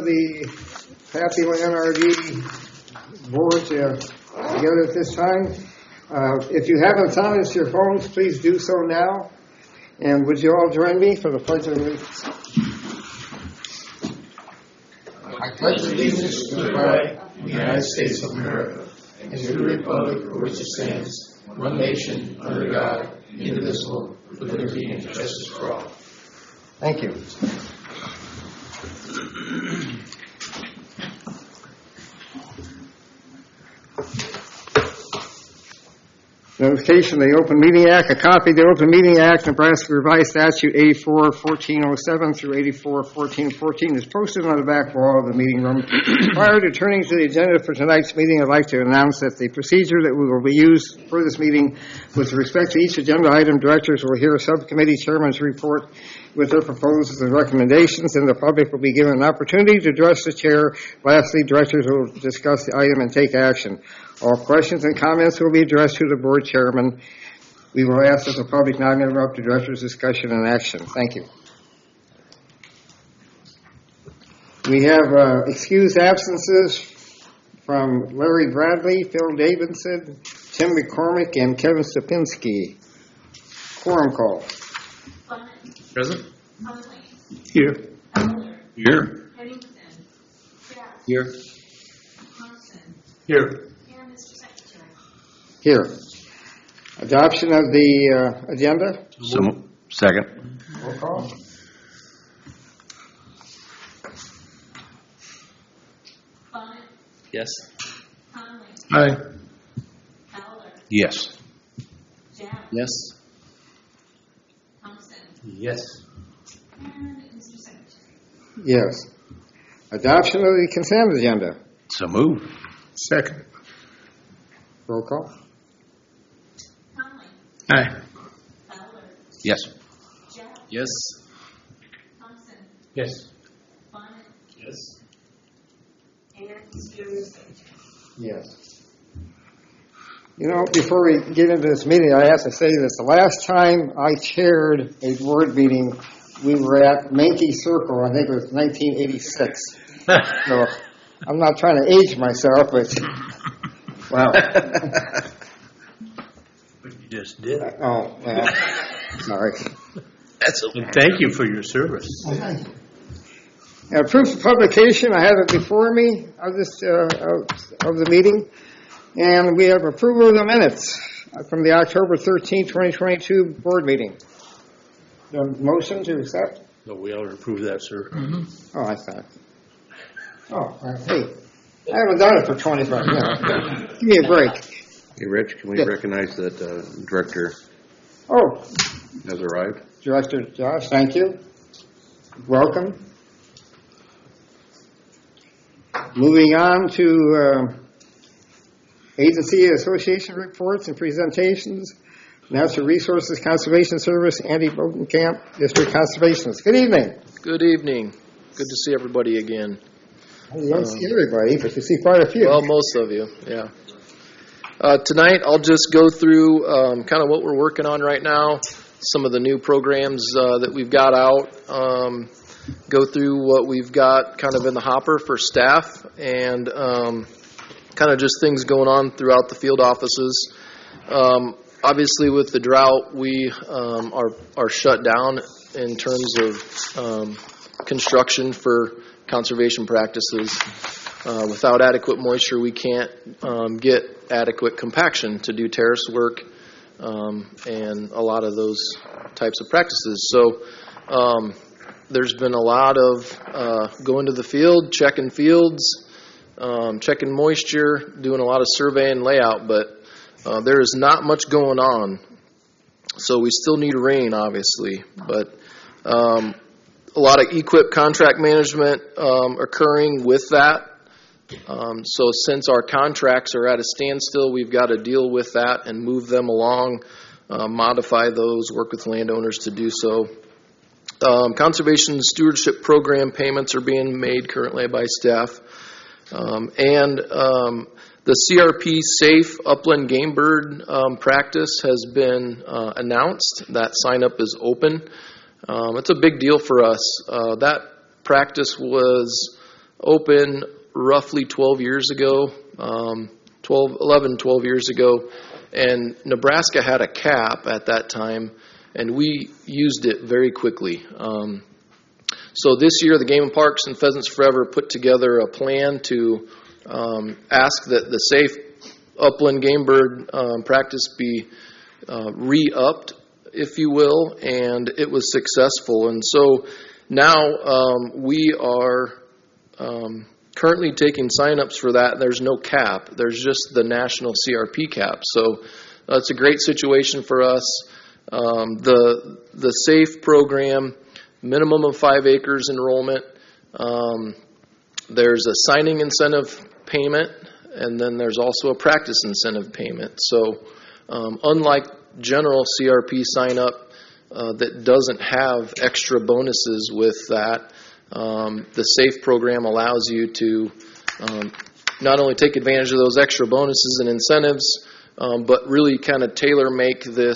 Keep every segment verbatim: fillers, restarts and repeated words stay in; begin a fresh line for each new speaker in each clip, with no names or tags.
of the Pappy N R D board uh, together at this time. Uh, if you haven't silenced your phones, please do so now. And would you all join me for the Pledge of Allegiance?
I pledge allegiance to the flag of the United States of America and to the republic for which it stands, one nation, under God, indivisible, with liberty and justice for all.
Thank you. Notification of the Open Meeting Act. A copy of the Open Meeting Act, Nebraska Revised Statute eighty-four fourteen oh seven through eighty-four fourteen fourteen is posted on the back wall of the meeting room. Prior to turning to the agenda for tonight's meeting, I'd like to announce that the procedure that we will be used for this meeting with respect to each agenda item, directors will hear a subcommittee chairman's report with their proposals and recommendations, and the public will be given an opportunity to address the chair. Lastly, directors will discuss the item and take action. All questions and comments will be addressed to the board chairman. We will ask that the public not interrupt the director's discussion and action. Thank you. We have uh, excused absences from Larry Bradley, Phil Davidson, Tim McCormick, and Kevin Stupinski. Quorum call.
Present.
Here.
Here.
Here. Here.
Here. Adoption of the uh, agenda.
So, second.
Roll call.
Yes.
Aye.
Yes.
Yes.
Yes.
Yes. Adoption of the consent agenda.
So move.
Second.
Roll call.
Aye.
Yes.
Yes.
Yes.
Yes.
Yes. You know, before we get into this meeting, I have to say this. The last time I chaired a board meeting, we were at Mankey Circle. I think it was nineteen eighty-six. So I'm not trying to age myself, but wow.
But you just did.
Oh, well, sorry.
That's okay.
And thank you for your service.
Now, proof of publication, I have it before me of this uh, of, of the meeting, and we have approval of the minutes from the October thirteenth, twenty twenty-two board meeting. The motion to accept?
No, we ought to approve that, sir.
Mm-hmm. Oh, I thought. Oh, uh, hey, I haven't done it for twenty-five minutes. Give me a break.
Hey, Rich, can we
Yes.
recognize that uh, Director
Oh,
has arrived?
Director Josh, thank you. Welcome. Moving on to uh, agency association reports and presentations. Natural Resources Conservation Service, Andy Bodenkamp, District Conservationist. Good evening.
Good evening. Good to see everybody again.
You don't um, see everybody, but you see quite a few.
Well, most of you, yeah. Uh, tonight, I'll just go through um, kind of what we're working on right now, some of the new programs uh, that we've got out, um, go through what we've got kind of in the hopper for staff, and um, kind of just things going on throughout the field offices. Um, obviously, with the drought, we um, are, are shut down in terms of um, construction for conservation practices. Uh, without adequate moisture, we can't um, get adequate compaction to do terrace work um, and a lot of those types of practices. So um, there's been a lot of uh, going to the field, checking fields, um, checking moisture, doing a lot of survey and layout, but uh, there is not much going on. So we still need rain, obviously, but um, a lot of E Q I P contract management um, occurring with that. Um, so since our contracts are at a standstill, we've got to deal with that and move them along, uh, modify those, work with landowners to do so. Um, conservation stewardship program payments are being made currently by staff. Um, and um, the C R P Safe Upland Game Bird um, practice has been uh, announced. That sign up is open. Um, it's a big deal for us. Uh, that practice was open roughly twelve years ago, um, twelve, eleven, twelve years ago, and Nebraska had a cap at that time, and we used it very quickly. Um, so this year, the Game and Parks and Pheasants Forever put together a plan to um, ask that the safe upland game bird um, practice be uh, re-upped, if you will, and it was successful. And so now um, we are um, currently taking signups for that. There's no cap. There's just the national C R P cap. So uh, it's a great situation for us. Um, the the SAFE program, minimum of five acres enrollment. Um, there's a signing incentive payment, and then there's also a practice incentive payment. So um, unlike general C R P sign up uh, that doesn't have extra bonuses with that, um, the SAFE program allows you to um, not only take advantage of those extra bonuses and incentives, um, but really kind of tailor make this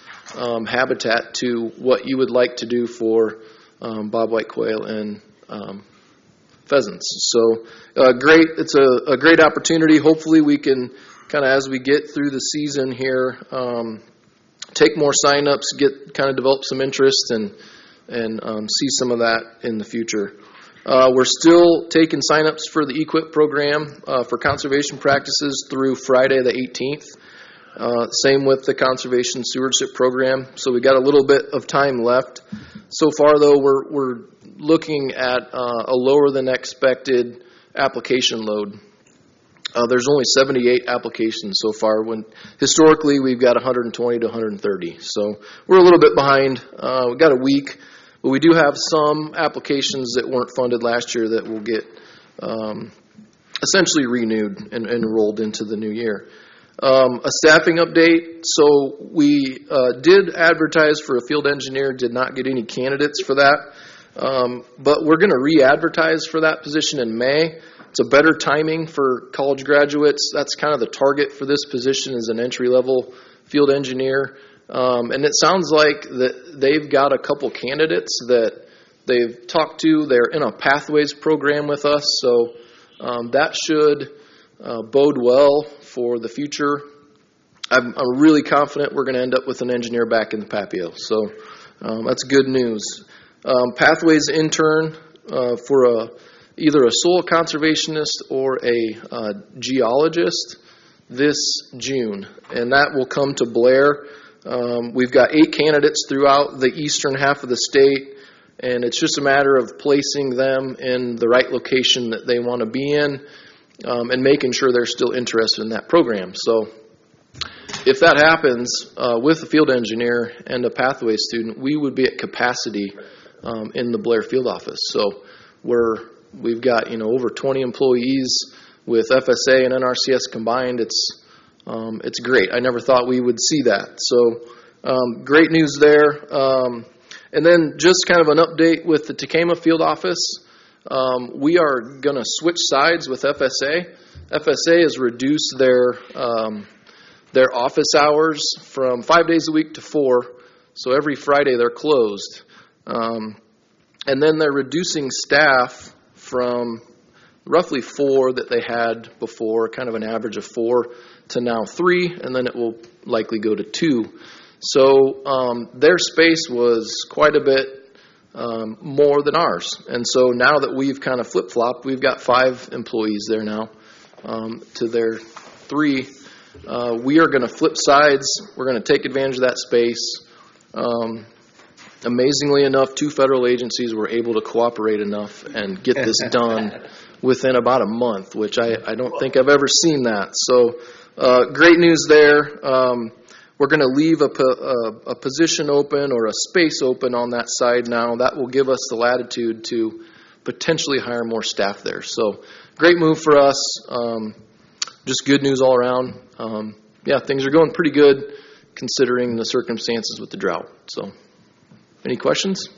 um, habitat to what you would like to do for um, bobwhite quail and um, pheasants. So uh, great, it's a, a great opportunity. Hopefully we can kind of, as we get through the season here, um, take more signups, get kind of develop some interest, and and um, see some of that in the future. Uh, we're still taking signups for the E Q I P program uh, for conservation practices through Friday the eighteenth. Uh, same with the conservation stewardship program. So we got a little bit of time left. So far, though, we're we're looking at uh, a lower than expected application load. Uh, there's only seventy-eight applications so far, when historically we've got one hundred twenty to one hundred thirty. So we're a little bit behind. Uh, we've got a week, but we do have some applications that weren't funded last year that will get um, essentially renewed and, and enrolled into the new year. Um, a staffing update. So we uh, did advertise for a field engineer, did not get any candidates for that. Um, but we're going to re-advertise for that position in May. It's a better timing for college graduates. That's kind of the target for this position, as an entry-level field engineer. Um, and it sounds like that they've got a couple candidates that they've talked to. They're in a Pathways program with us, so um, that should uh, bode well for the future. I'm, I'm really confident we're going to end up with an engineer back in the Papio, so um, that's good news. Um, Pathways intern uh, for a either a soil conservationist or a uh, geologist this June, and that will come to Blair. Um, we've got eight candidates throughout the eastern half of the state, and it's just a matter of placing them in the right location that they want to be in, um, and making sure they're still interested in that program. So if that happens uh, with a field engineer and a Pathway student, we would be at capacity um, in the Blair field office. So we're We've got, you know, over twenty employees with F S A and N R C S combined. It's um, it's great. I never thought we would see that. So um, great news there. Um, and then just kind of an update with the Tekamah field office. Um, we are going to switch sides with F S A. F S A has reduced their um, their office hours from five days a week to four. So every Friday they're closed. Um, and then they're reducing staff from roughly four that they had before, kind of an average of four, to now three, and then it will likely go to two. So um, their space was quite a bit um, more than ours. And so now that we've kind of flip-flopped, we've got five employees there now um, to their three. Uh, we are going to flip sides. We're going to take advantage of that space. Um, Amazingly enough, two federal agencies were able to cooperate enough and get this done within about a month, which I, I don't think I've ever seen that. So uh, great news there. Um, we're going to leave a, a, a position open or a space open on that side now. That will give us the latitude to potentially hire more staff there. So great move for us. Um, just good news all around. Um, yeah, things are going pretty good considering the circumstances with the drought. So. Any questions?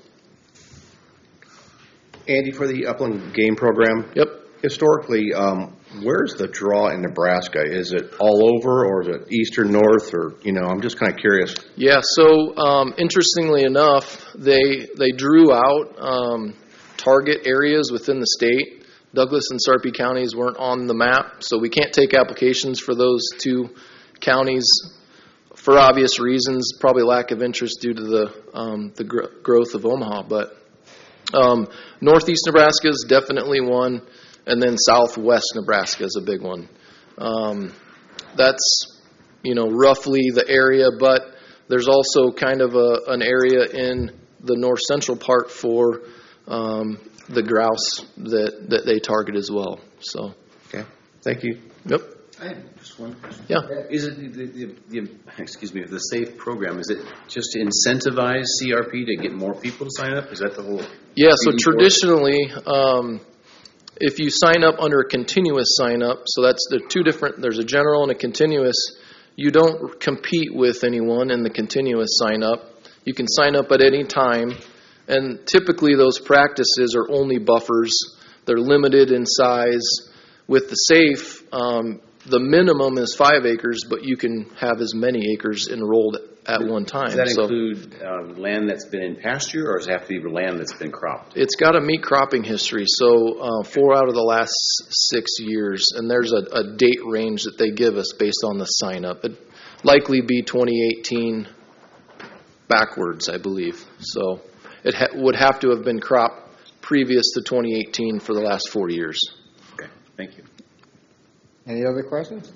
Andy, for the upland game program,
Yep.
historically, um, where's the draw in Nebraska? Is it all over, or is it eastern, north, or, you know, I'm just kind of curious.
Yeah, so um, interestingly enough, they they drew out um, target areas within the state. Douglas and Sarpy counties weren't on the map, so we can't take applications for those two counties for obvious reasons, probably lack of interest due to the um, the gr- growth of Omaha. But um, northeast Nebraska is definitely one, and then southwest Nebraska is a big one. Um, that's, you know, roughly the area, but there's also kind of a, an area in the north central part for um, the grouse that, that they target as well. So,
Okay, thank you.
yep.
I have just one question.
Yeah.
Is it the, the, the, excuse me, the SAFE program, is it just to incentivize C R P to get more people to sign up? Is that the whole?
Yeah, so
reason for it?
traditionally, um, if you sign up under a continuous sign up, so that's the two different, there's a general and a continuous, you don't compete with anyone in the continuous sign up. You can sign up at any time, and typically those practices are only buffers. They're limited in size. With the SAFE, um, the minimum is five acres, but you can have as many acres enrolled at one time.
Does that
So
include um, land that's been in pasture, or does it have to be land that's been cropped?
it's got a meat cropping history, so uh, four out of the last six years, and there's a, a date range that they give us based on the sign-up. It'd likely be twenty eighteen backwards, I believe. So it ha- would have to have been cropped previous to twenty eighteen for the last four years.
Okay, thank you.
Any other questions?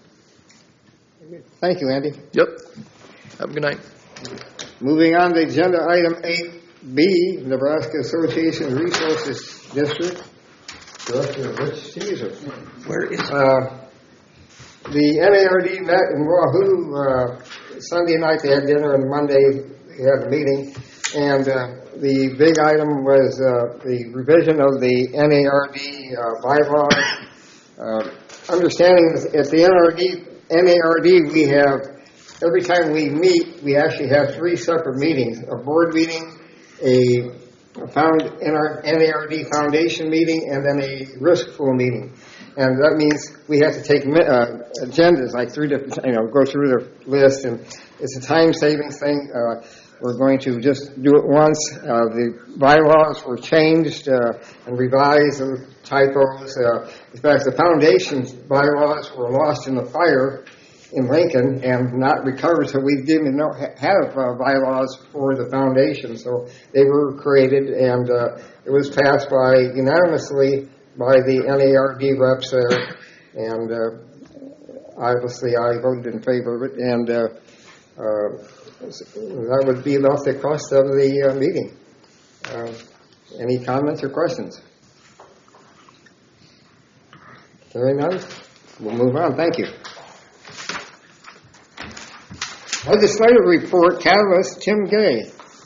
Thank you, Andy.
Yep. Have a good night.
Moving on to agenda item eight B, Nebraska Association Resources District. Director Rich Caesar.
Where is
Uh, the N A R D met in Wahoo uh, Sunday night. They had dinner, and Monday they had a meeting. And uh, the big item was uh, the revision of the N A R D uh, bylaws. Uh, understanding at the N R D, N A R D, we have, every time we meet, we actually have three separate meetings: a board meeting, a found N A R D Foundation meeting, and then a risk pool meeting. And that means we have to take uh, agendas, like three different, you know, go through the list, and it's a time saving thing. Uh, we're going to just do it once. Uh, the bylaws were changed uh, and revised, and typos. Uh, in fact, the foundation's bylaws were lost in the fire in Lincoln and not recovered, so we didn't even know, have uh, bylaws for the foundation. So they were created, and uh, it was passed by unanimously by the N A R D reps there, and uh, obviously I voted in favor of it, and uh, uh, that would be about the cost of the uh, meeting. Uh, any comments or questions? Hearing none, we'll move on. Thank you. Legislative report, Catalyst, Tim Gay.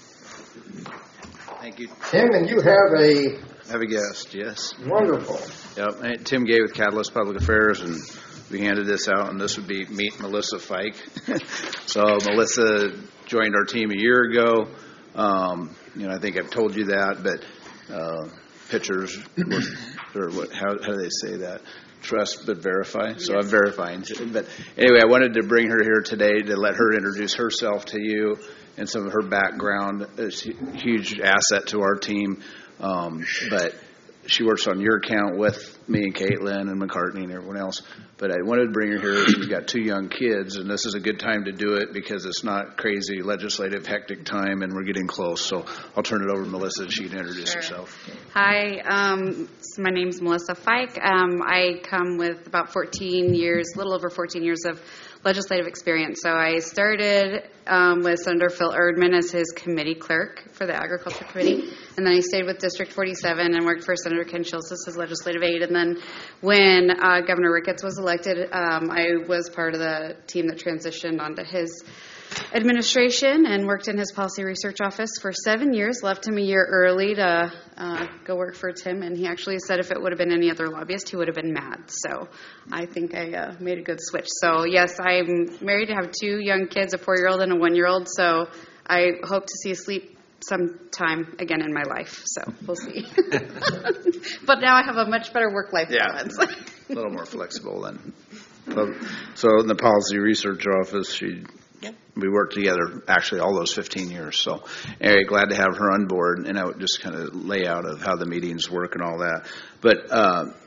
Thank you.
Tim, and you have a
Have a guest, yes.
wonderful.
Yep. Hey, Tim Gay with Catalyst Public Affairs, and we handed this out, and this would be meet Melissa Fike. So Melissa joined our team a year ago. Um, you know, I think I've told you that, but uh, pictures, or what? How, how do they say that? Trust but verify. So I'm verifying. But anyway, I wanted to bring her here today to let her introduce herself to you and some of her background. It's a huge asset to our team. Um, but she works on your account with me and Caitlin and McCartney and everyone else. But I wanted to bring her here. We've got two young kids, and this is a good time to do it because it's not crazy legislative hectic time, and we're getting close. So I'll turn it over to Melissa, and she can introduce
Sure.
herself.
Hi, um, so my name's Melissa Fike. Um, I come with about fourteen years, a little over fourteen years of legislative experience. So I started um, with Senator Phil Erdman as his committee clerk for the Agriculture Committee, and then I stayed with District forty-seven and worked for Senator Ken Schultz as his legislative aide. And then when uh, Governor Ricketts was elected, um, I was part of the team that transitioned onto his administration and worked in his policy research office for seven years. Left him a year early to uh, go work for Tim, and he actually said if it would have been any other lobbyist, he would have been mad. So I think I uh, made a good switch. So yes, I'm married to have two young kids, a four-year-old and a one-year-old. So I hope to see a sleep sometime again in my life. So we'll see. But now I have a much better work-life
Yeah.
balance.
A little more flexible then. So in the policy research office, she, we worked together actually all those fifteen years. So anyway, glad to have her on board, and I would just kind of lay out of how the meetings work and all that. But uh,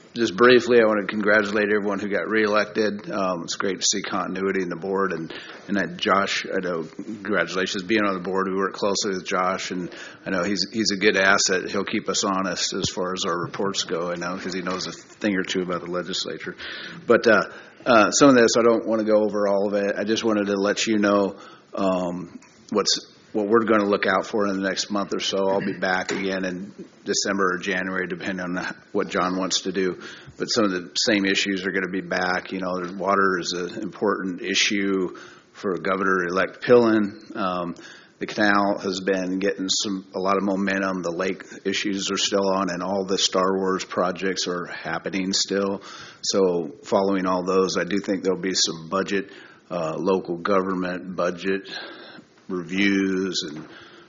just briefly, I want to congratulate everyone who got reelected. Um, it's great to see continuity in the board, and and that Josh, I know, congratulations being on the board. We work closely with Josh, and I know he's he's a good asset. He'll keep us honest as far as our reports go. I know because he knows a thing or two about the legislature. But uh, uh, some of this, I don't want to go over all of it. I just wanted to let you know um, what's. what we're going to look out for in the next month or so. I'll be back again in December or January, depending on what John wants to do. But some of the same issues are going to be back. You know, water is an important issue for Governor-elect Pillen. Um, the canal has been getting some a lot of momentum. The lake issues are still on, and all the Star Wars projects are happening still. So following all those, I do think there'll be some budget, uh, local government budget reviews and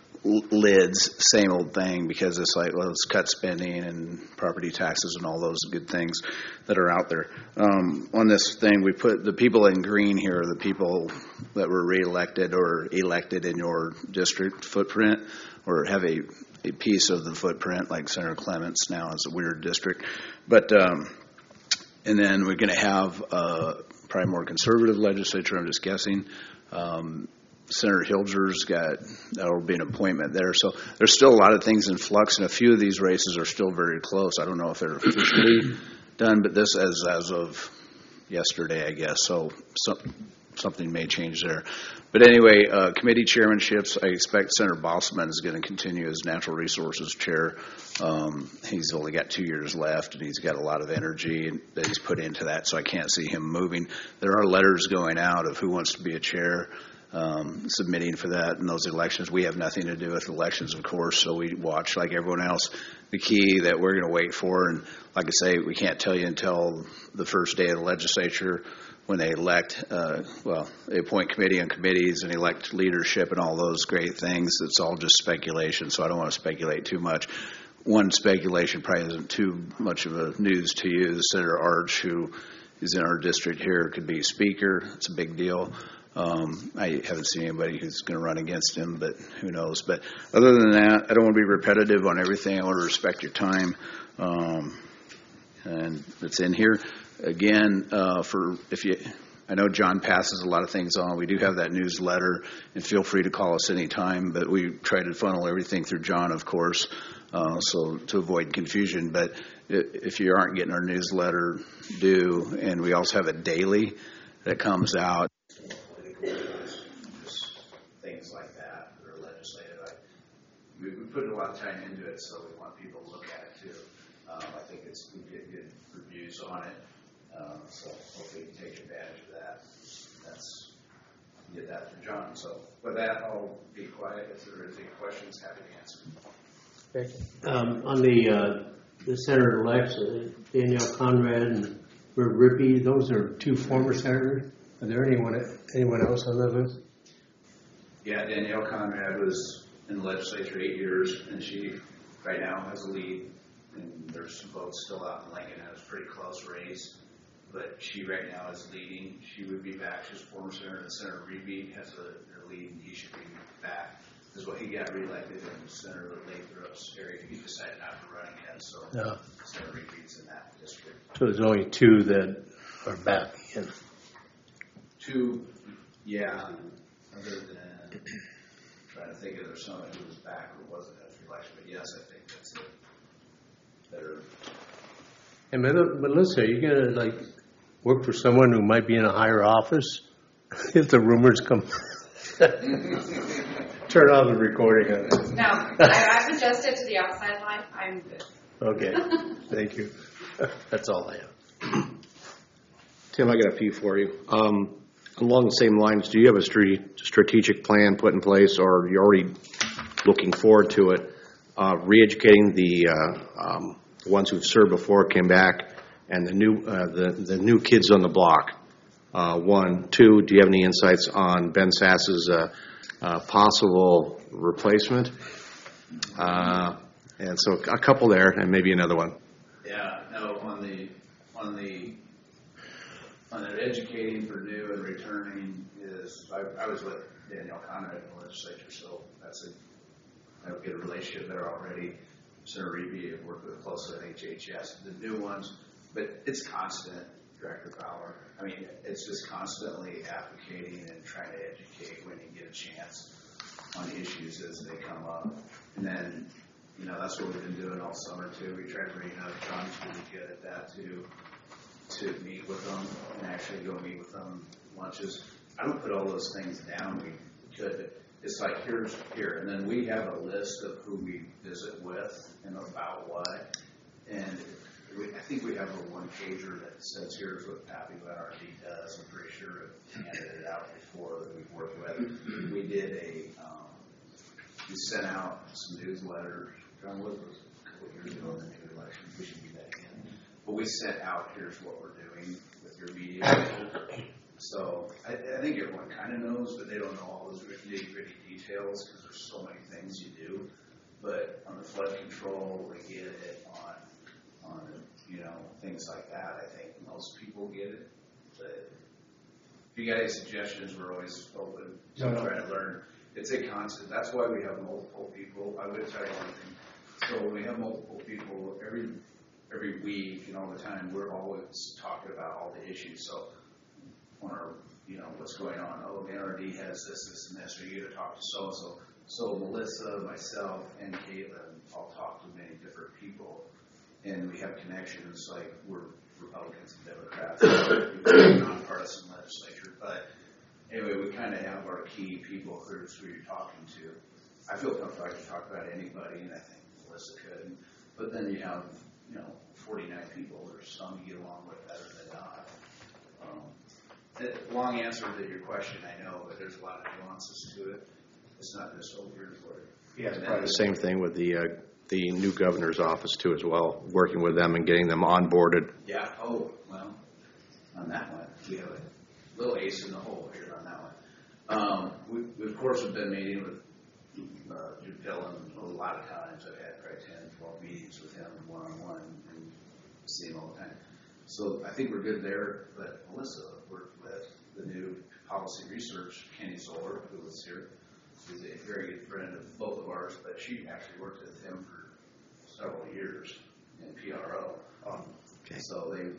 lids, same old thing, because it's like, well, let's cut spending and property taxes and all those good things that are out there. Um, on this thing, we put the people in green here are the people that were reelected or elected in your district footprint or have a, a piece of the footprint, like Senator Clements now is a weird district. But, um, and then we're going to have uh, probably more conservative legislature, I'm just guessing. Um, Senator Hilger's got, that'll be an appointment there. So there's still a lot of things in flux, and a few of these races are still very close. I don't know if they're officially done, but this as as of yesterday, I guess. So some, something may change there. But anyway, uh, committee chairmanships, I expect Senator Bosman is going to continue as Natural Resources Chair. Um, he's only got two years left, and he's got a lot of energy that he's put into that, so I can't see him moving. There are letters going out of who wants to be a chair. Um, submitting for that in those elections. We have nothing to do with elections, of course, so we watch like everyone else. The key that we're going to wait for, and like I say, we can't tell you until the first day of the legislature when they elect, uh, well, they appoint committee on committees and elect leadership and all those great things. It's all just speculation, so I don't want to speculate too much. One speculation probably isn't too much of a news to you. Senator Arch, who is in our district here, could be speaker. It's a big deal. Um, I haven't seen anybody who's going to run against him, but who knows. But other than that, I don't want to be repetitive on everything. I want to respect your time. Um, and it's in here. Again, uh, for if you, I know John passes a lot of things on. We do have that newsletter, and feel free to call us anytime, but we try to funnel everything through John, of course, uh, so to avoid confusion. But if you aren't getting our newsletter, do. And we also have it daily that comes out. Things like that that are legislative. I, we, we put a lot of time into it, so we want people to look at it too. Um, I think it's we get good reviews on it, um, so hopefully you can take advantage of that. That's get that from John. So with that, I'll be quiet. If there is any questions, happy to answer.
Um, on the uh, the senator elects, uh, Danielle Conrad and Bert Rippey, those are two former senators. Are there anyone anyone else on that list?
Yeah, Danielle Conrad was in the legislature eight years, and she right now has a lead. And there's some votes still out in Lincoln. It was a pretty close race, but she right now is leading. She would be back. She's a former senator, and Senator Reed has a, a lead, and he should be back. This is what he got reelected in Senator Lathrop's area. He decided not to run again, so
no.
Senator Reed's in that district.
So there's only two that are back in.
Two, yeah. Other than trying to think if there's someone who was back who wasn't at the election, but yes, I think that's it. Better.
And Melissa, are you gonna like work for someone who might be in a higher office if the rumors come? Turn on the recording on it.
No, I, I've adjusted to the outside life. I'm good.
Okay, thank you. That's all I have.
Tim, I got a few for you. Um, along the same lines, do you have a strate- strategic plan put in place, or are you already looking forward to it? Uh, re-educating the uh, um, ones who've served before, came back, and the new uh, the the new kids on the block. Uh, one, two. Do you have any insights on Ben Sass's uh, uh, possible replacement? Uh, and so a couple there, and maybe another one.
Yeah. No. On the on the on the educating for new and returning is I, I was with Danielle Conrad in the legislature, so that's a I have a good relationship there already. Senator Reeby I've worked with closely at H H S. The new ones, but it's constant, Director Bauer. I mean, it's just constantly advocating and trying to educate when you get a chance on issues as they come up. And then, you know, that's what we've been doing all summer too. We try to bring up, John's really good at that too, to meet with them and actually go meet with them lunches. I don't put all those things down. We could, but it's like here's here, and then we have a list of who we visit with and about what. And we, I think we have a one pager that says here's what Pappy N R D does. I'm pretty sure I've handed it out before that we've worked with. We did a um, we sent out some newsletters. John Wood was a couple of years ago in the new election. We should do that again. But we sent out here's what we're doing with your media. So I, I think everyone kind of knows, but they don't know all those nitty gritty details because there's so many things you do. But on the flood control, we get it on. on you know, things like that. I think most people get it. But if you got any suggestions, we're always open to
No, no.
try to learn. It's a constant. That's why we have multiple people. I would tell you one thing. So when we have multiple people, every every week and all the time, we're always talking about all the issues. So on our, you know, what's going on. Oh, the N R D has this, this, and this. Or you got to talk to so-and-so. So Melissa, myself, and Caitlin all talk to many different people. And we have connections, like we're Republicans and Democrats, we're nonpartisan legislature. But anyway, we kind of have our key people groups who you're talking to. I feel comfortable I can talk about anybody, and I think Melissa could. But then you have, you know, forty-nine people. There's some you get along with better than not. Um, it, long answer to your question, I know, but there's a lot of nuances to it. It's not just over here for it.
Yeah, it's probably the same thing with the uh, the new governor's office too, as well. Working with them and getting them onboarded.
Yeah. Oh, well, on that one, we have a little ace in the hole here on that one. Um, we, we, of course, have been meeting with uh, Jim Dillon a lot of times. I've had probably ten, twelve meetings with him one-on-one and see him all the time. So I think we're good there. But Melissa worked with the new policy research, Kenny Zoller, who was here. She's a very good friend of both of ours, but she actually worked with him for several years in P R O. Um,
Okay.
So they,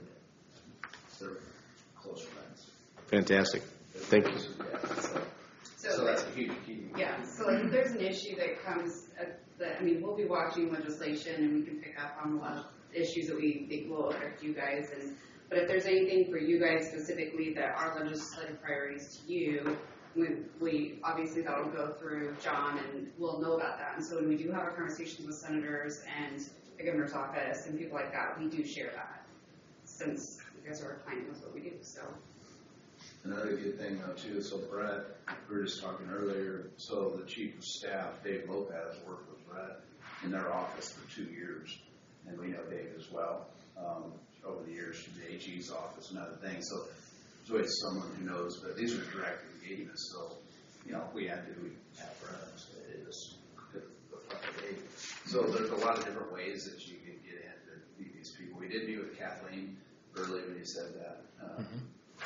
they're close friends.
Fantastic. Thank you.
Yeah, so,
So,
so that's a huge key.
yeah, so like if there's an issue that comes, at the, I mean, we'll be watching legislation and we can pick up on a lot of issues that we think will affect you guys. And but if there's anything for you guys specifically that are legislative priorities to you, we, we obviously that'll go through John and we'll know about that. And so when we do have our conversations with senators and the governor's office and people like that, we do share that since you guys are our client knows what we do. So
Another good thing though too, so Brett, we were just talking earlier, so the chief of staff, Dave Lopez, worked with Brett in their office for two years. And we know Dave as well, um, over the years from the A G's office and other things. So there's always someone who knows, but these are direct engagements. So, you know, if we had to, we have Brett, so it is good for Dave. So there's a lot of different ways that you can get in to meet these people. We did meet with Kathleen earlier when you said that. Um, mm-hmm.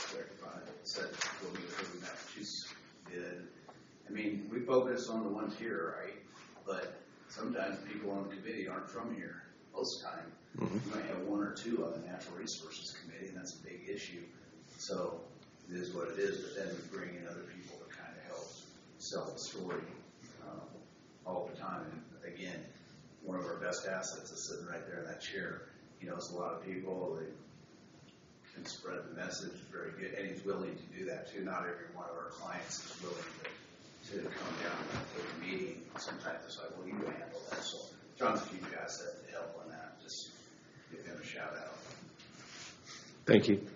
Said we'll meet with her. We met. She's good. I mean, we focus on the ones here, right? But sometimes people on the committee aren't from here. Most of the time, mm-hmm. you might have one or two on the Natural Resources Committee, and that's a big issue. So it is what it is. But then we bring in other people to kind of help sell the story um, all the time. And again, one of our best assets is sitting right there in that chair. He knows a lot of people. They can spread the message very good, and he's willing to do that too. Not every one of our clients is willing to, to come down and take a meeting. Sometimes it's like, well, you handle that. So John's a huge asset to help on that. Just give him a shout out.
Thank you.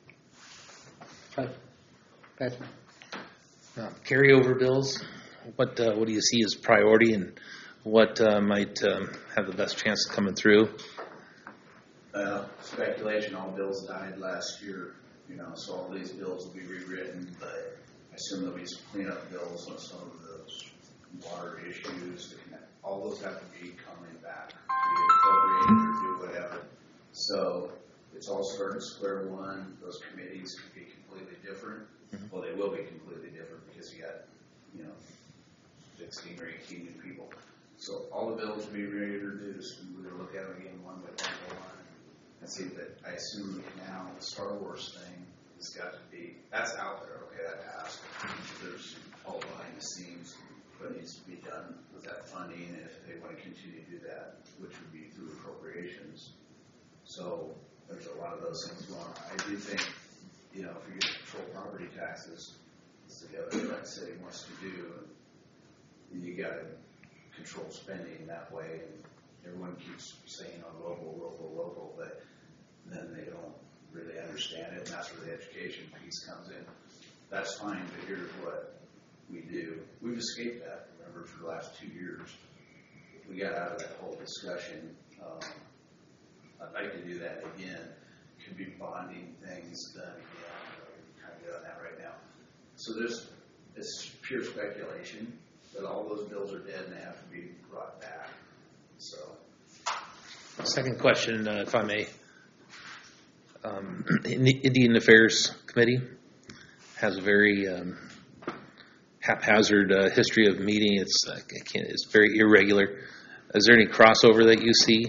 Patrick.
Uh, carryover bills. What uh, what do you see as priority, and what uh, might um, have the best chance of coming through?
Uh, speculation, all bills died last year, you know, so all these bills will be rewritten, but I assume there'll be some cleanup bills on some of those water issues. That can, all those have to be coming back to be appropriated or do whatever. So it's all starting square one. Those committees could be completely different. Mm-hmm. Well, they will be completely different because you got, you know, sixteen or eighteen new people. So all the bills will be reintroduced, and we're going to look at them again one by one by one.
I see, but I assume now the Star Wars thing has got to be, that's out there, okay, that passed. There's all behind the scenes what needs to be done with that funding, and if they want to continue to do that, which would be through appropriations. So there's a lot of those things going on. I do think, you know, if you're going to control property taxes, it's the other that city wants to do, you got to control spending that way. And everyone keeps saying on local, local, local, but then they don't really understand it, and that's where the education piece comes in. That's fine, but here's what we do. We've escaped that, remember, for the last two years. We got out of that whole discussion. Um, I'd like to do that again. Could be bonding things done again. We're trying to get on that right now. So there's, it's pure speculation, but all those bills are dead and they have to be brought back. So.
Second question, uh, if I may. Um, Indian Affairs Committee has a very um, haphazard uh, history of meeting. It's uh, I can't, it's very irregular. Is there any crossover that you see?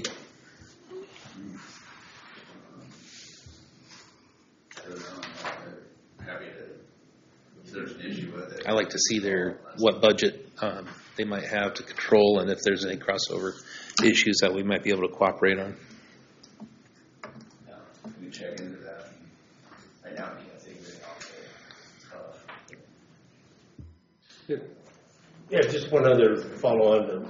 I don't know. I'm happy to, if there's an issue with it.
I like to see their what budget um, they might have to control, and if there's any crossover issues that we might be able to cooperate on.
Yeah, we can check into that. Right now, I can't think of it off the cuff.
Yeah, just one other follow-on.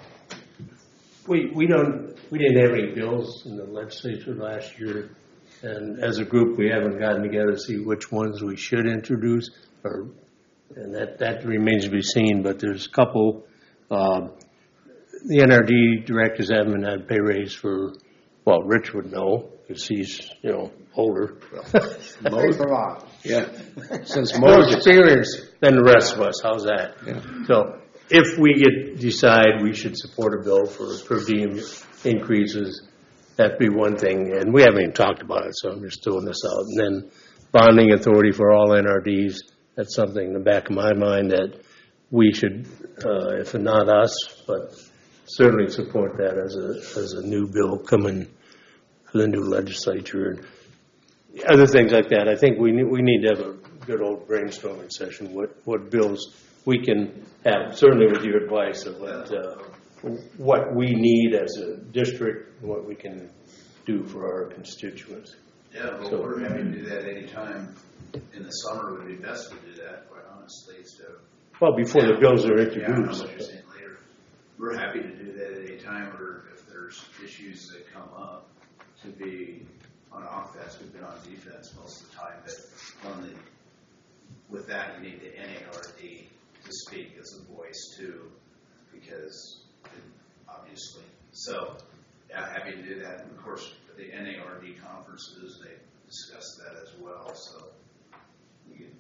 We we don't we didn't have any bills in the legislature last year, and as a group, we haven't gotten together to see which ones we should introduce, or and that that remains to be seen. But there's a couple. Uh, the N R D directors haven't had pay raise for, well, Rich would know because he's you know older.
Thanks a lot.
Yeah, since
More
Moses.
experience than the rest of us. How's that?
Yeah.
So if we get decide we should support a bill for per diem increases, that'd be one thing. And we haven't even talked about it, so I'm just throwing this out. And then bonding authority for all N R Ds. That's something in the back of my mind that we should, uh, if not us, but certainly support that as a as a new bill coming for the new legislature. Other things like that, I think we need, we need to have a good old brainstorming session, what, what bills we can have, certainly with your advice of what, uh, what we need as a district, and what we can do for our constituents.
Yeah, but
So-
we're happy to do that anytime. In the summer would be best to do that, quite honestly. So,
Well, before the bills are
yeah, I know
introduced.
what you're saying later. We're happy to do that at any time, or if there's issues that come up, to be on offense. We've been on defense most of the time, but on the, with that, you need the N A R D to speak as a voice too, because it, obviously. So, yeah, happy to do that. And of course, the N A R D conferences, they discuss that as well. So we can,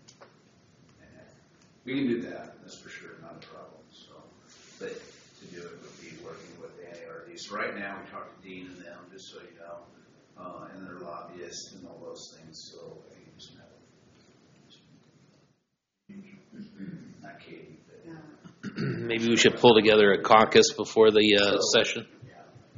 we can do that. That's for sure, not a problem. So, but to do it would be working with the N A R D. So right now, we talk to Dean and them, just so you know. Uh, and their lobbyists and all those things. So I think just have not Katie, but
Maybe we should pull together a caucus before the uh, session.
yeah.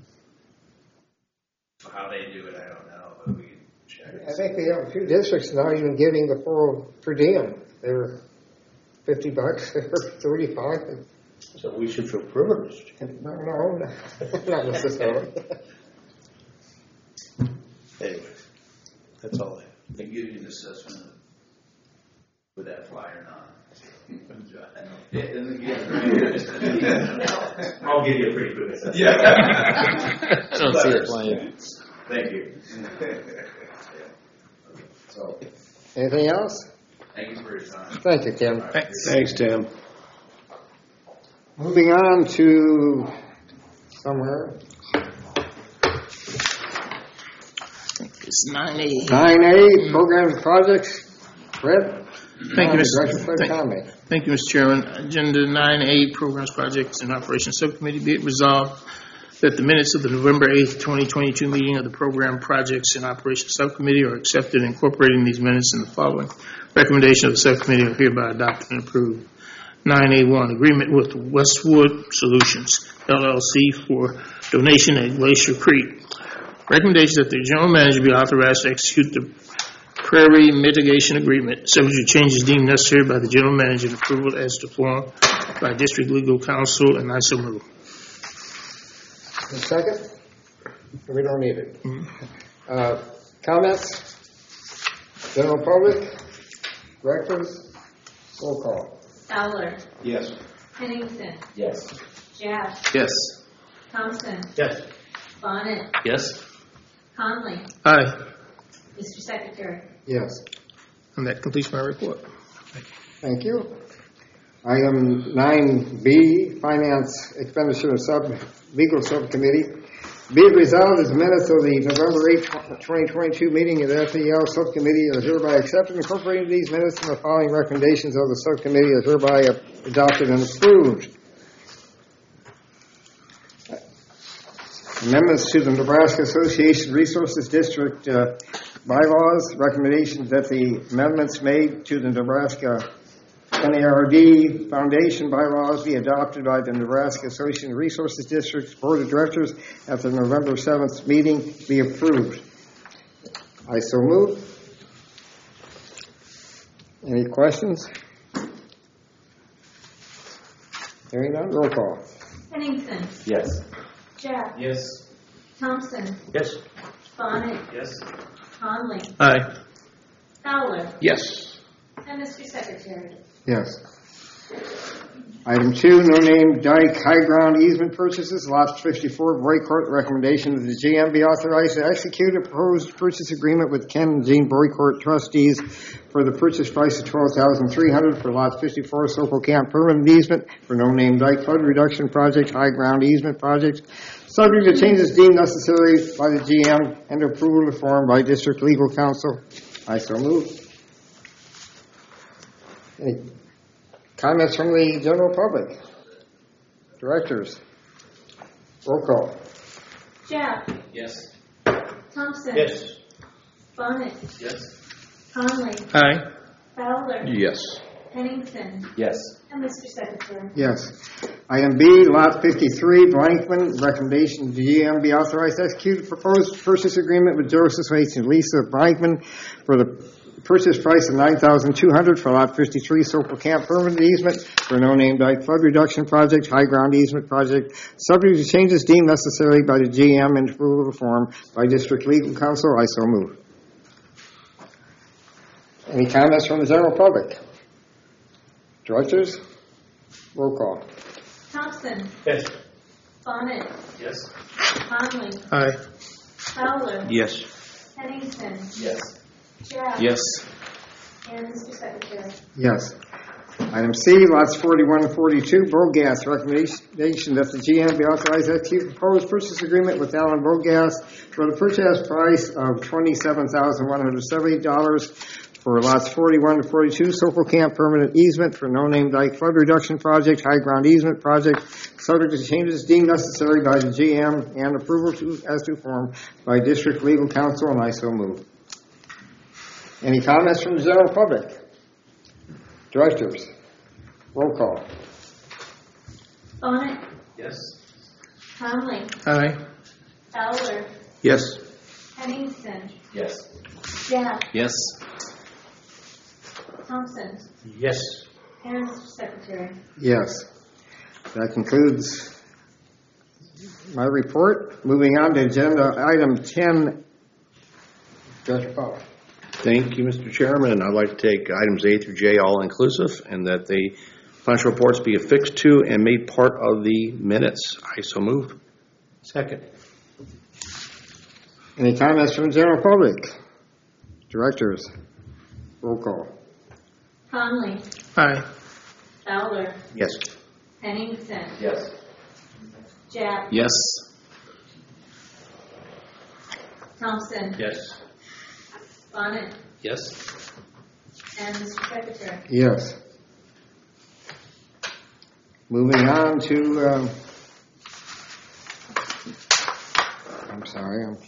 So how they do it, I don't know, but we can check.
I think we have a few districts not even getting the full per diem. They're fifty bucks, they're thirty-five.
So we should feel privileged.
No, no, not necessarily.
Anyway, that's all I have.
They give you an assessment of would that fly or not. Yeah, and again,
I'll give you a pretty good assessment.
yeah.
I don't see it flying.
Thank you. So,
Anything else?
thank you for your time.
Thank you, Tim.
Thanks, Tim.
Moving on to somewhere.
It's nine A.
Nine A, programs and projects. Fred?
Thank you,
Uh,
Mister
Director Fred
Thank-
Conley.
Thank you, Mister Chairman. Agenda nine A, Programs, Projects, and Operations Subcommittee, be it resolved that the minutes of the November eighth, twenty twenty-two meeting of the Program, Projects, and Operations Subcommittee are accepted, incorporating these minutes in the following recommendation of the subcommittee are hereby adopted and approved. nine A one, agreement with Westwood Solutions, L L C for donation at Glacier Creek. Recommendation that the general manager be authorized to execute the Prairie Mitigation Agreement, subject to changes deemed necessary by the general manager and approval as to form by district legal counsel, and I so move.
A second? We don't need it. Uh, Comments? General public? Directors? Roll call.
Fowler.
Yes.
Pennington.
Yes.
Jaff.
Yes.
Thompson.
Yes.
Bonnet.
Yes?
Conley.
Aye.
Mister Secretary.
Yes.
And that completes my report.
Thank you. Item nine B, Finance Expenditure Sub, Legal Subcommittee. Be it resolved as minutes of the November eighth, twenty twenty-two meeting of the F E L Subcommittee are hereby accepted and incorporated these minutes, and the following recommendations of the subcommittee are hereby adopted and approved. Amendments to the Nebraska Association Resources District uh, bylaws. Recommendation that the amendments made to the Nebraska N A R D Foundation bylaws be adopted by the Nebraska Association Resources District's Board of Directors at the November seventh meeting be approved. I so move. Any questions? Hearing none, roll call.
Pennington.
Yes.
Jaff.
Yes.
Thompson.
Yes.
Bonnet.
Yes.
Conley.
Aye.
Fowler.
Yes.
And Mister Secretary.
Yes. Item two, no-name dike high ground easement purchases, lot fifty-four, Boycourt. Recommendation that the G M be authorized to execute a proposed purchase agreement with Ken and Jean Boycourt trustees for the purchase price of twelve thousand three hundred dollars for lot fifty-four, Sokol Camp permanent easement for no-name dike flood reduction project, high ground easement project, subject to changes deemed necessary by the G M and approval to form by district legal counsel. I so move. Any comments from the general public? Directors? Roll call.
Jaff.
Yes.
Thompson.
Yes.
Bonnet.
Yes.
Conley.
Aye.
Fowler.
Yes.
Pennington.
Yes.
And Mister Secretary.
Yes. Item B, lot fifty-three, Blankman. Recommendation the G M be authorized to execute a proposed purchase agreement with Joseph H. and Lisa Blankman for the purchase price of nine thousand two hundred dollars for lot fifty-three, Sokol Camp permanent easement for no-name dike flood reduction project, high ground easement project, subject to changes deemed necessary by the G M and approval of form by district legal counsel. I so move. Any comments from the general public? Directors? Roll call.
Thompson.
Yes.
Bonnet.
Yes.
Conley.
Aye.
Fowler.
Yes.
Pennington.
Yes.
Jaff.
Yes.
And Mister Secretary.
Yes. Item C, lots forty-one and forty-two, Bogas. Recommendation that the G M be authorized to execute a proposed purchase agreement with Allen Bogas for the purchase price of twenty-seven thousand one hundred seventy dollars for lots forty-one to forty-two, Sokol Camp permanent easement for no-name dike flood reduction project, high ground easement project, subject to changes deemed necessary by the G M and approval to, as to form by district legal counsel, and I so move. Any comments from the general public? Directors? Roll call.
Bonnet.
Yes.
Conley.
Aye.
Fowler.
Yes.
Pennington.
Yes.
Jaff.
Yes.
Thompson.
Yes.
And Mister Secretary.
Yes. That concludes my report. Moving on to agenda item ten. Director Powell.
Thank you, Mister Chairman. I'd like to take items A through J all inclusive, and that the financial reports be affixed to and made part of the minutes. I so move.
Second.
Any comments from the general public? Directors? Roll call.
Conley.
Aye.
Fowler.
Yes.
Pennington.
Yes.
Jaff.
Yes.
Thompson.
Yes.
Bonnet.
Yes?
And Mister Secretary.
Yes. Moving on to, um, I'm sorry. I'm,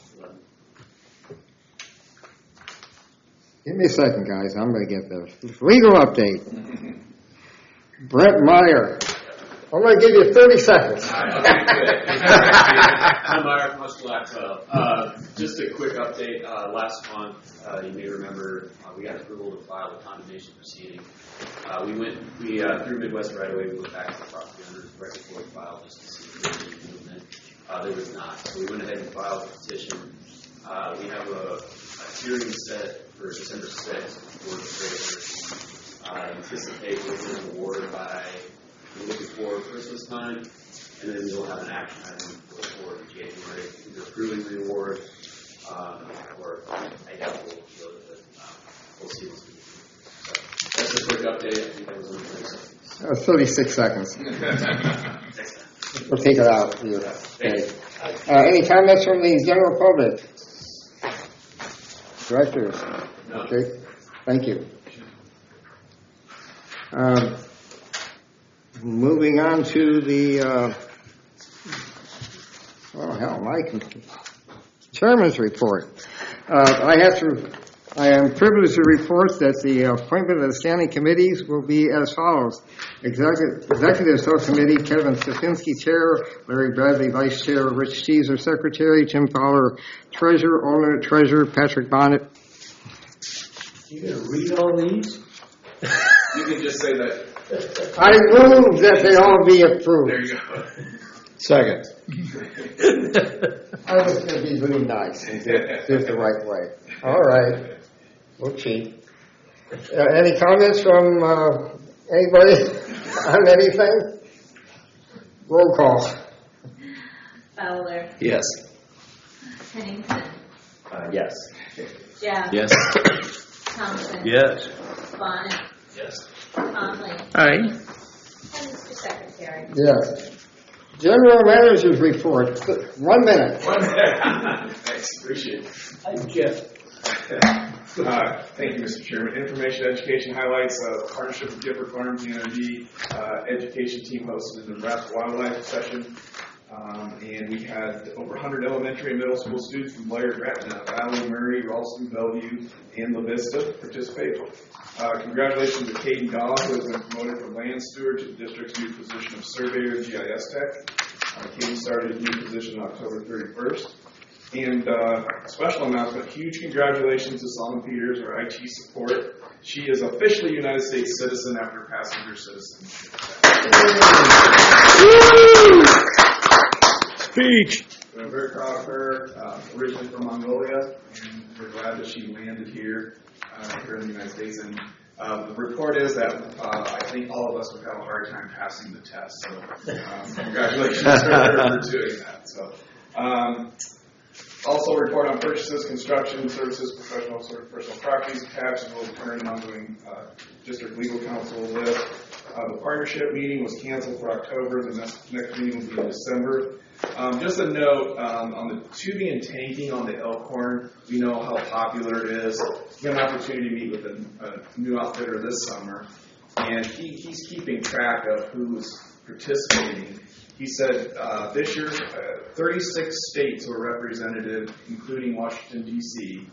give me a second, guys. I'm going to get this. Legal update. Brett Meyer, I'm going to give you thirty seconds.
All right, I'll be quick. I'm Myra from West Blacktop. Uh, just a quick update. Uh, last month, uh, you may remember, uh, we got approval to file a condemnation proceeding. Uh, we went, we uh, through Midwest right away. We went back to the property owners right before we filed just to see if there was any movement. Uh, there was not, so we went ahead and filed a petition. Uh, we have a, a hearing set for December sixth for the appraisers. Uh, anticipate we'll get an award by we're looking for Christmas time, and then we'll have an action item for the board in January, either approving the award um, or I doubt we'll show it, but um, we'll see what's going to be. So that's a quick update. I think that was only thirty seconds.
Uh, thirty-six seconds. We'll take it out. Okay. Uh, any comments from the general public? Directors?
No.
Okay. Thank you. Um, moving on to the, uh, oh hell, Mike, Chairman's report. Uh, I have to, I am privileged to report that the appointment of the standing committees will be as follows. Executive, Executive Subcommittee, Kevin Stefanski, Chair, Larry Bradley, Vice Chair, Rich Teaser, Secretary, Jim Fowler, Treasurer, Alternate Treasurer, Patrick Bonnet.
You gonna read all these?
You can just say that.
I move that they all be approved.
There you go.
Second.
I was going to be really nice and do it, do it the right way. All right. We'll cheat. Uh, any comments from uh, anybody on anything? Roll call.
Fowler,
Yes.
Pennington,
Uh, yes.
Jeff.
Yes.
Thompson.
Yes.
Bonnet,
Yes.
Conley,
Aye.
and Mister Secretary.
Yes. General Manager's report. One minute.
One minute. Thanks. Appreciate it.
Hi, Jeff.
Uh, thank you, Mister Chairman. Information education highlights uh, partnership with Gifford Farms, the N R D uh, education team hosted the Nebraska Wildlife session. Um, and we had over one hundred elementary and middle school students from Blair, Grattan, Valley, Murray, Ralston, Bellevue, and La Vista participate. Uh, congratulations to Caden Daw, who has been promoted from land steward to the district's new position of surveyor and G I S tech. Uh, Caden started his new position on October thirty-first. And uh, a special announcement, huge congratulations to Solomon Peters, our I T support. She is officially a United States citizen after passing her citizenship.
Speech.
I'm very proud of her, uh, originally from Mongolia, and we're glad that she landed here, uh, here in the United States. And uh, the report is that uh, I think all of us would have a hard time passing the test. So um, congratulations to her for doing that. So. Um, Also report on purchases, construction, services, professional personal properties attached, as well as current and ongoing uh, district legal counsel list. Uh, the partnership meeting was canceled for October. The next, next meeting will be in December. Um, just a note um, on the tubing and tanking on the Elkhorn. We know how popular it is. We had an opportunity to meet with a, a new outfitter this summer, and he, he's keeping track of who's participating. He said uh, this year, uh, thirty-six states were represented, including Washington, D C,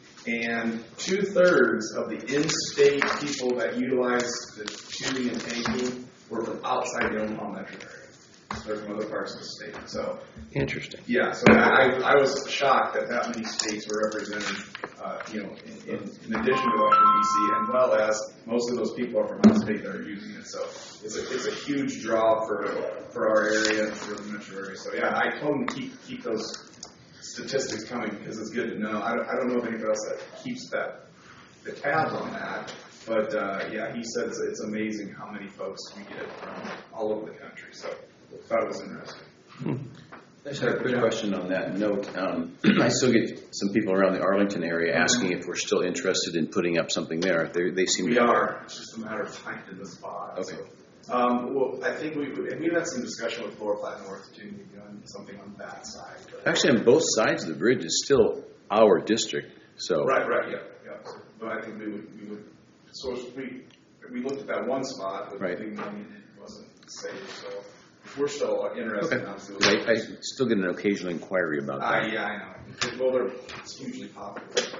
and two-thirds of the in-state people that utilized the tubing and tanking were from outside the Omaha metro area. They're from other parts of the state. So
Interesting.
yeah, so I, I was shocked that that many states were represented, uh, you know, in, in, in addition to Washington, D C, and well as most of those people are from out of state that are using it. So it's a, it's a huge draw for for our area and for the metro area. So yeah, I told them to keep, keep those statistics coming because it's good to know. I don't, I don't know of anybody else that keeps that, the tabs on that. But uh, yeah, he says it's amazing how many folks we get from all over the country. So I thought it was interesting.
I just had a quick question on that note. Um, I still get some people around the Arlington area asking if we're still interested in putting up something there. They, they seem
We
to
are. It's just a matter of finding the spot.
Okay.
So, um, well, I think we and we've had some discussion with Lower Platte North too. We've done something on that side. But
Actually, on both sides of the bridge is still our district. So
right, right, yeah, yeah. So, but I think we would, we would. So we we looked at that one spot, but
Right.
I think money wasn't safe. So we're still interested.
Okay.
in obviously.
I, I still get an occasional inquiry about
Uh,
that.
yeah, I know. Because, well, they're it's hugely popular. So,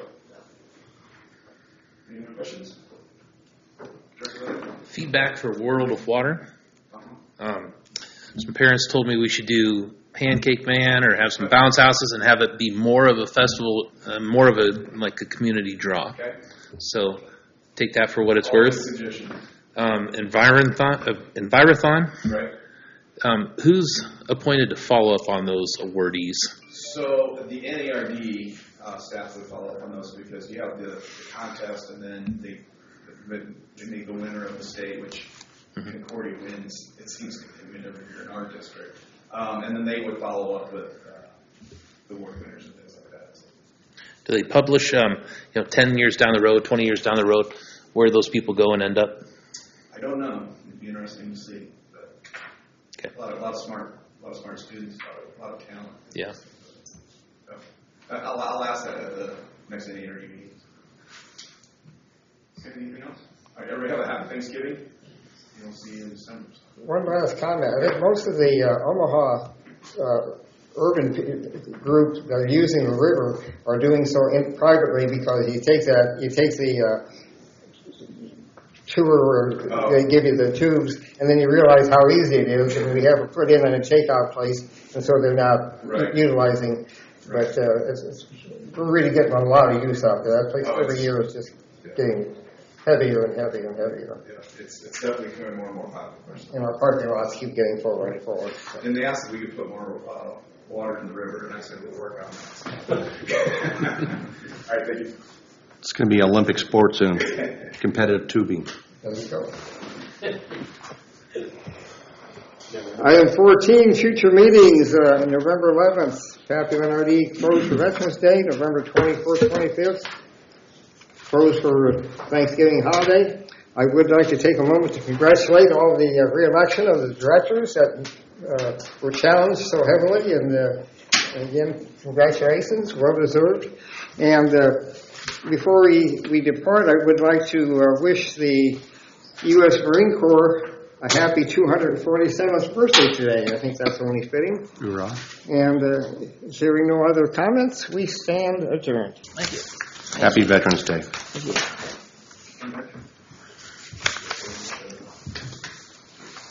yeah. Any other questions?
Feedback for World of Water. Um, some parents told me we should do Pancake Man or have some bounce houses and have it be more of a festival, uh, more of a like a community draw.
Okay.
So take that for what it's
Always
worth.
suggestion.
Um, Environthon, uh, Envirothon.
Right.
Um, who's appointed to follow up on those awardees?
So the N A R D uh, staff would follow up on those because you have the, the contest and then they, they make the winner of the state, which
Mm-hmm.
Concordia wins. It seems to win every year in our district. Um, and then they would follow up with uh, the award winners and things like that. So.
Do they publish, um, you know, ten years down the road, twenty years down the road, where those people go and end up?
I don't know. It'd be interesting to see. But
Okay.
a lot of, a lot of smart, a lot of smart students, a lot of talent.
Yeah.
So, uh, I'll, I'll ask that at the next N A R D meeting. Anything else? All right, everybody have a happy Thanksgiving. We'll see you in December.
One last comment. I think most of the uh, Omaha uh, urban p- groups that are using the river are doing so in, privately because you take that, you take the uh, tour, or
Oh.
they give you the tubes, and then you realize how easy it is, and we have it put in in a takeout place, and so they're not
Right.
utilizing. But uh, it's, it's, we're really getting a lot of use out there. That place
Oh,
every
it's-
year is just getting heavier and heavier and heavier.
Yeah, it's, it's definitely becoming more and more popular.
And our parking lots keep getting fuller and fuller. So.
And they asked if we could put more uh, water in the river, and I said we'll work on that. All right, thank you.
It's going to be Olympic sports and competitive tubing.
There you go. Item fourteen, future meetings, uh, November eleventh, Papillon R D closed for Veterans Day, November twenty-fourth, twenty-fifth, closed for Thanksgiving holiday. I would like to take a moment to congratulate all the uh, re-election of the directors that uh, were challenged so heavily, and uh, again, congratulations, well deserved. And uh, before we, we depart, I would like to uh, wish the U S Marine Corps a happy two hundred forty-seventh birthday today. I think that's only fitting.
Hoorah.
And uh, hearing no other comments, we stand adjourned.
Thank you.
Happy Veterans Day.
Thank you.